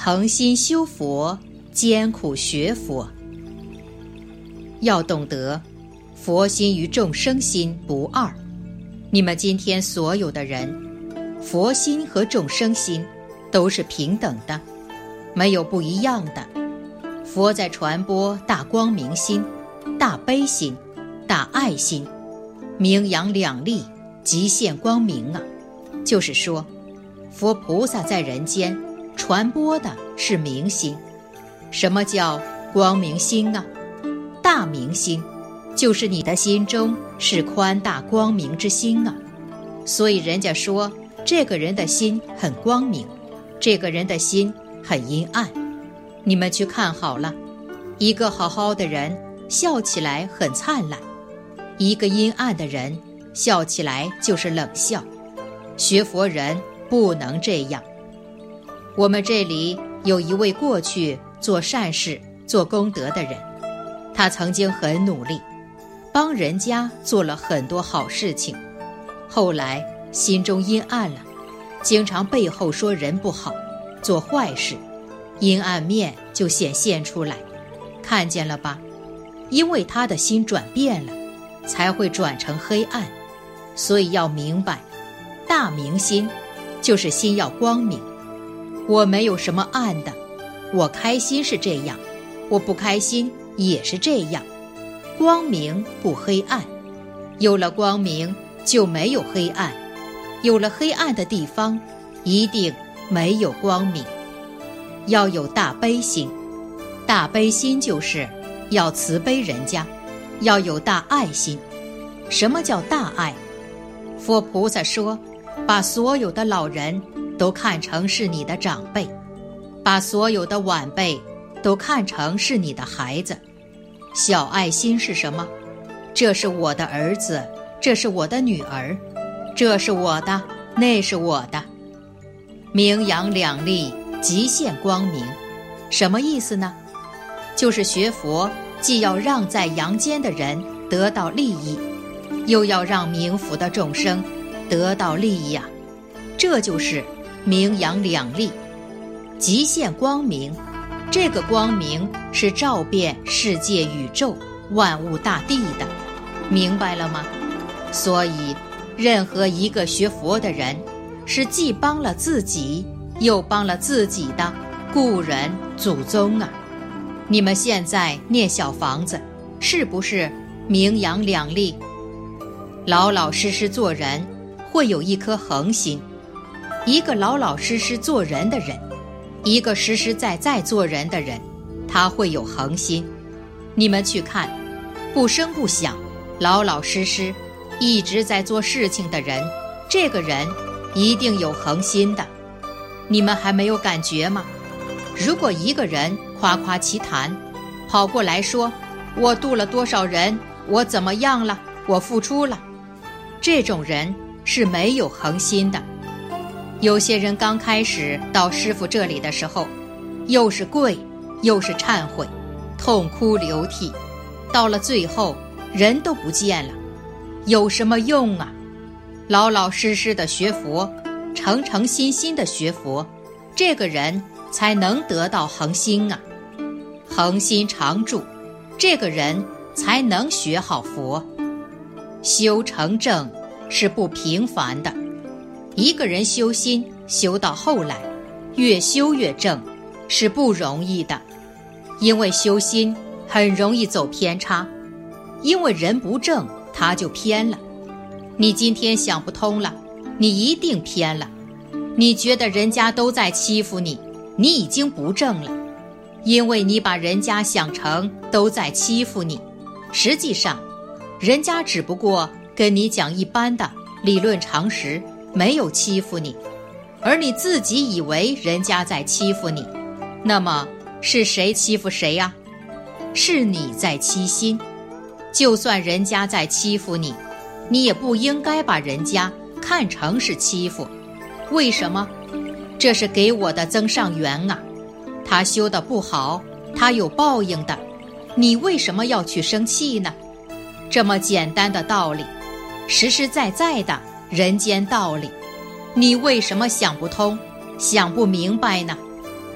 恒心修佛，艰苦学佛。要懂得，佛心与众生心不二。你们今天所有的人，佛心和众生心都是平等的，没有不一样的。佛在传播大光明心、大悲心、大爱心，名扬两利，极现光明啊。就是说，佛菩萨在人间传播的是明心。什么叫光明心啊？大明心，就是你的心中是宽大光明之心啊。所以人家说这个人的心很光明，这个人的心很阴暗。你们去看好了，一个好好的人笑起来很灿烂，一个阴暗的人笑起来就是冷笑。学佛人不能这样。我们这里有一位过去做善事做功德的人，他曾经很努力，帮人家做了很多好事情，后来心中阴暗了，经常背后说人不好，做坏事，阴暗面就显现出来。看见了吧？因为他的心转变了，才会转成黑暗。所以要明白，大明心就是心要光明。我没有什么暗的，我开心是这样，我不开心也是这样。光明不黑暗，有了光明就没有黑暗，有了黑暗的地方一定没有光明。要有大悲心，大悲心就是要慈悲人家，要有大爱心。什么叫大爱？佛菩萨说，把所有的老人都看成是你的长辈，把所有的晚辈都看成是你的孩子。小爱心是什么？这是我的儿子，这是我的女儿，这是我的，那是我的。名扬两利，极现光明。什么意思呢？就是学佛既要让在阳间的人得到利益，又要让冥府的众生得到利益啊。这就是名扬两利，极现光明。这个光明是照遍世界宇宙万物大地的，明白了吗？所以任何一个学佛的人，是既帮了自己又帮了自己的故人祖宗啊。你们现在念小房子，是不是名扬两利？老老实实做人，会有一颗恒心。一个老老实实做人的人，一个实实在在做人的人，他会有恒心。你们去看，不声不响，老老实实一直在做事情的人，这个人一定有恒心的。你们还没有感觉吗？如果一个人夸夸其谈，跑过来说我度了多少人，我怎么样了，我付出了，这种人是没有恒心的。有些人刚开始到师父这里的时候，又是跪又是忏悔，痛哭流涕，到了最后人都不见了，有什么用啊？老老实实的学佛，诚诚心心的学佛，这个人才能得到恒心啊。恒心常住，这个人才能学好佛。修成正是不平凡的，一个人修心修到后来，越修越正，是不容易的。因为修心很容易走偏差，因为人不正，他就偏了。你今天想不通了，你一定偏了。你觉得人家都在欺负你，你已经不正了，因为你把人家想成都在欺负你。实际上，人家只不过跟你讲一般的理论常识，没有欺负你，而你自己以为人家在欺负你。那么是谁欺负谁呀？是你在欺心。就算人家在欺负你，你也不应该把人家看成是欺负。为什么？这是给我的增上缘啊。他修得不好，他有报应的，你为什么要去生气呢？这么简单的道理，实实在在的人间道理，你为什么想不通，想不明白呢？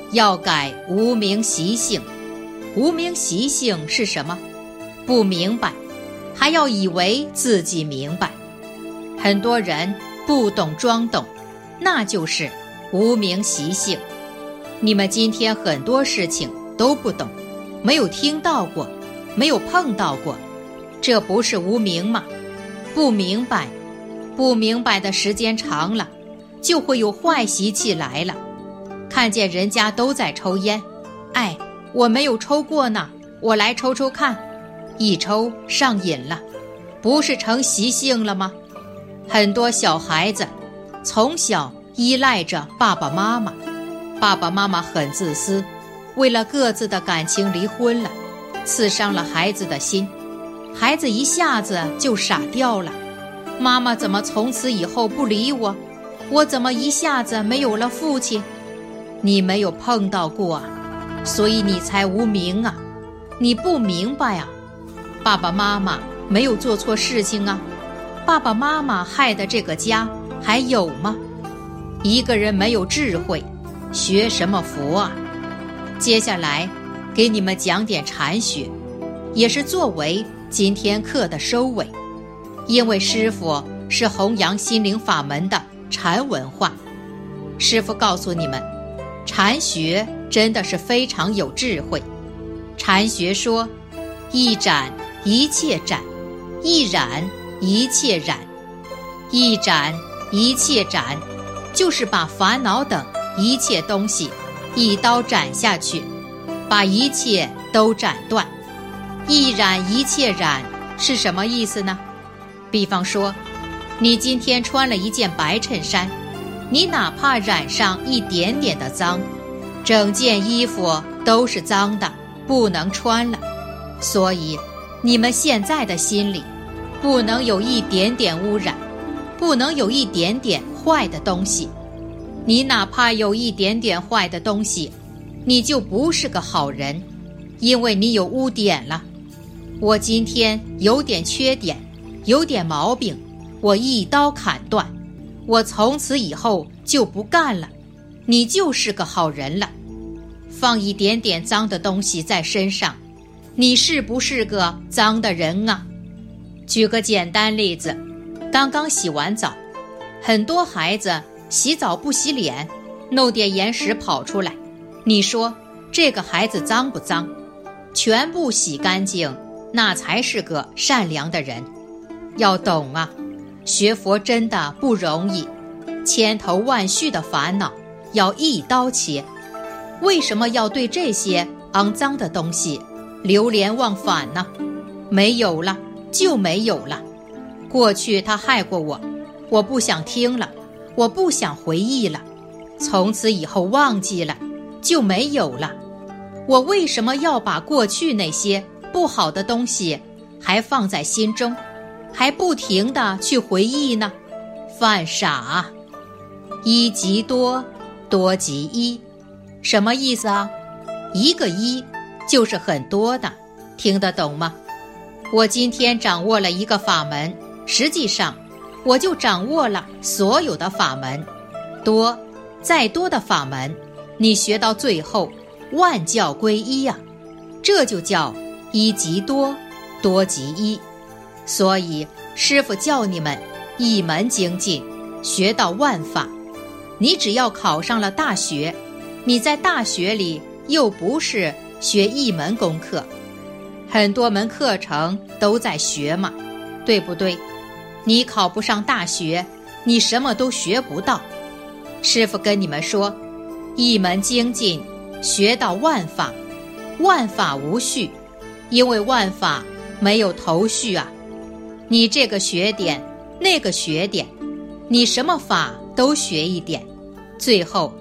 要改无明习性。无明习性是什么？不明白，还要以为自己明白。很多人不懂装懂，那就是无明习性。你们今天很多事情都不懂，没有听到过，没有碰到过，这不是无明吗？不明白，不明白的时间长了，就会有坏习气来了。看见人家都在抽烟，哎，我没有抽过呢，我来抽抽看，一抽上瘾了，不是成习性了吗？很多小孩子从小依赖着爸爸妈妈，爸爸妈妈很自私，为了各自的感情离婚了，刺伤了孩子的心，孩子一下子就傻掉了。妈妈怎么从此以后不理我？我怎么一下子没有了父亲？你没有碰到过啊，所以你才无明啊，你不明白啊。爸爸妈妈没有做错事情啊，爸爸妈妈害的这个家还有吗？一个人没有智慧，学什么佛啊？接下来给你们讲点禅学，也是作为今天课的收尾。因为师父是弘扬心灵法门的禅文化，师父告诉你们，禅学真的是非常有智慧。禅学说，一展一切展，一染一切染。一展一切斩，就是把烦恼等一切东西一刀斩下去，把一切都斩断。一染一切染是什么意思呢？比方说，你今天穿了一件白衬衫，你哪怕染上一点点的脏，整件衣服都是脏的，不能穿了。所以你们现在的心里不能有一点点污染，不能有一点点坏的东西。你哪怕有一点点坏的东西，你就不是个好人，因为你有污点了。我今天有点缺点，有点毛病，我一刀砍断，我从此以后就不干了，你就是个好人了。放一点点脏的东西在身上，你是不是个脏的人啊？举个简单例子，刚刚洗完澡，很多孩子洗澡不洗脸，弄点眼屎跑出来，你说这个孩子脏不脏？全部洗干净，那才是个善良的人。要懂啊，学佛真的不容易，千头万绪的烦恼要一刀切。为什么要对这些肮脏的东西流连忘返呢？没有了就没有了。过去他害过我，我不想听了，我不想回忆了，从此以后忘记了，就没有了。我为什么要把过去那些不好的东西还放在心中，还不停地去回忆呢？犯傻。一即多，多即一，什么意思啊？一个一就是很多的，听得懂吗？我今天掌握了一个法门，实际上我就掌握了所有的法门。多，再多的法门，你学到最后万教归一啊，这就叫一即多，多即一。所以师父教你们一门精进，学到万法。你只要考上了大学，你在大学里又不是学一门功课，很多门课程都在学嘛，对不对？你考不上大学，你什么都学不到。师父跟你们说，一门精进，学到万法，万法无序，因为万法没有头绪啊。你这个学点，那个学点，你什么法都学一点，最后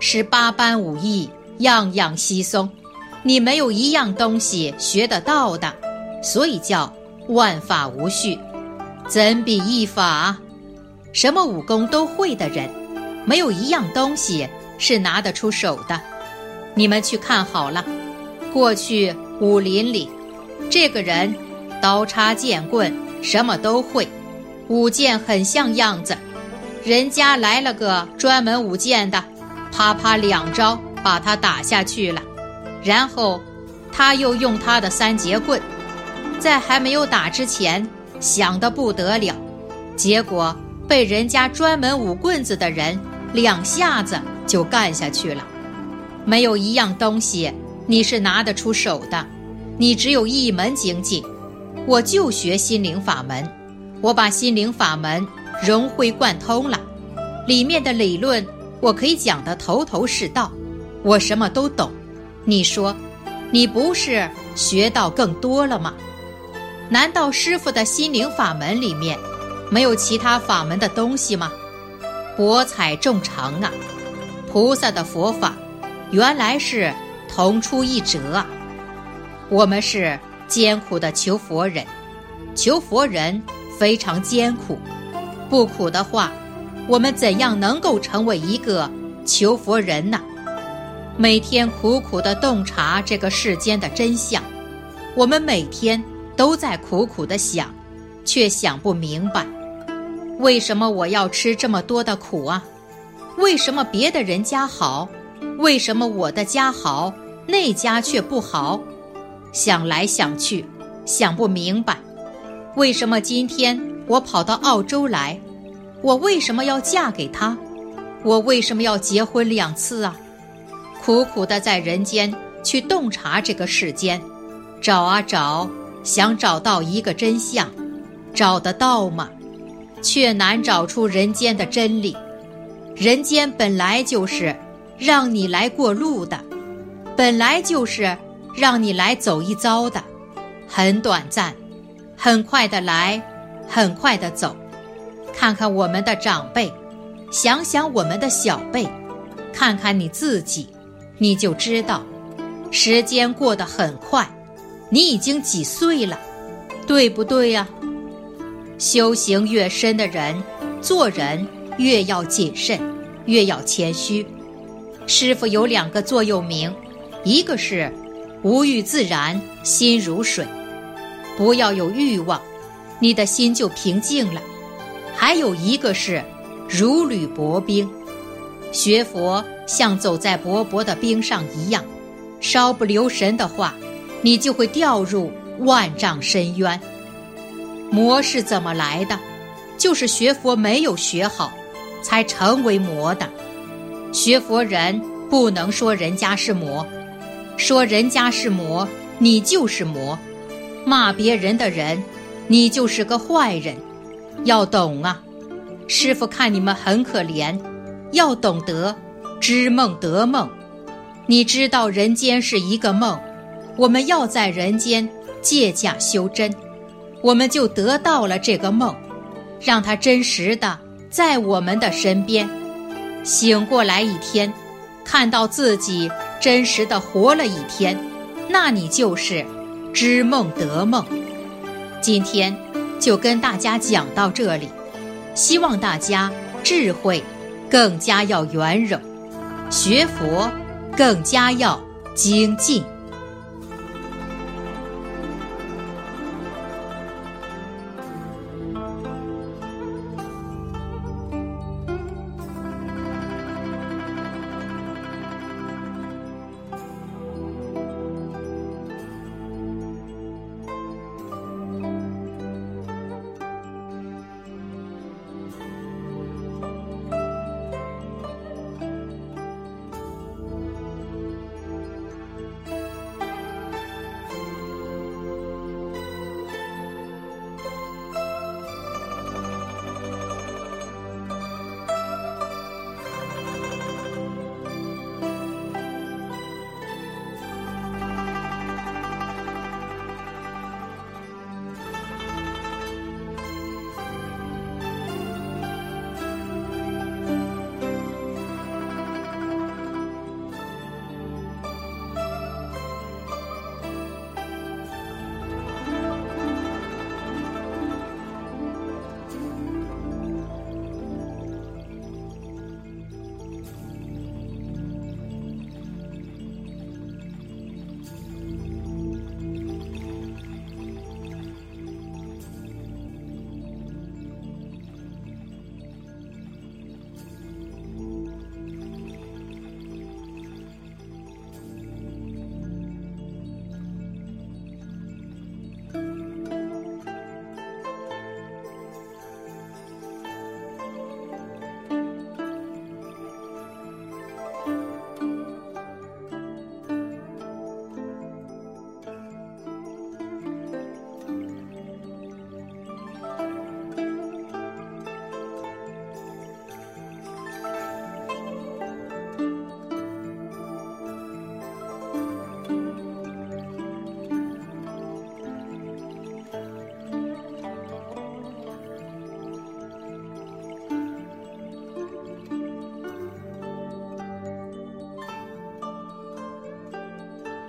18般武艺样样稀松，你没有一样东西学得到的，所以叫万法无序。怎比一法？什么武功都会的人，没有一样东西是拿得出手的。你们去看好了，过去武林里，这个人刀叉剑棍什么都会，舞剑很像样子，人家来了个专门舞剑的，啪啪2招把他打下去了，然后他又用他的3节棍，在还没有打之前想得不得了，结果被人家专门舞棍子的人2下子就干下去了。没有一样东西你是拿得出手的，你只有一门精进。我就学心灵法门，我把心灵法门融会贯通了，里面的理论我可以讲得头头是道，我什么都懂。你说你不是学到更多了吗？难道师父的心灵法门里面没有其他法门的东西吗？博采众长啊，菩萨的佛法原来是同出一辙啊。我们是艰苦的求佛人，求佛人非常艰苦，不苦的话，我们怎样能够成为一个求佛人呢？每天苦苦地洞察这个世间的真相，我们每天都在苦苦地想，却想不明白，为什么我要吃这么多的苦啊？为什么别的人家好？为什么我的家好，那家却不好？想来想去，想不明白，为什么今天我跑到澳洲来？我为什么要嫁给他？我为什么要结婚2次啊？苦苦地在人间去洞察这个世间，找啊找，想找到一个真相，找得到吗？却难找出人间的真理。人间本来就是让你来过路的，本来就是让你来走一遭的，很短暂，很快的来，很快的走。看看我们的长辈，想想我们的小辈，看看你自己，你就知道时间过得很快，你已经几岁了，对不对呀？修行越深的人，做人越要谨慎，越要谦虚。师父有2个座右铭，一个是无欲自然，心如水，不要有欲望，你的心就平静了。还有一个是如履薄冰，学佛像走在薄薄的冰上一样，稍不留神的话，你就会掉入万丈深渊。魔是怎么来的？就是学佛没有学好，才成为魔的。学佛人不能说人家是魔，说人家是魔，你就是魔；骂别人的人，你就是个坏人。要懂啊，师父看你们很可怜，要懂得知梦得梦。你知道人间是一个梦，我们要在人间借假修真，我们就得到了这个梦，让它真实的在我们的身边。醒过来一天，看到自己真实的活了一天，那你就是知梦得梦。今天就跟大家讲到这里，希望大家智慧更加要圆融，学佛更加要精进。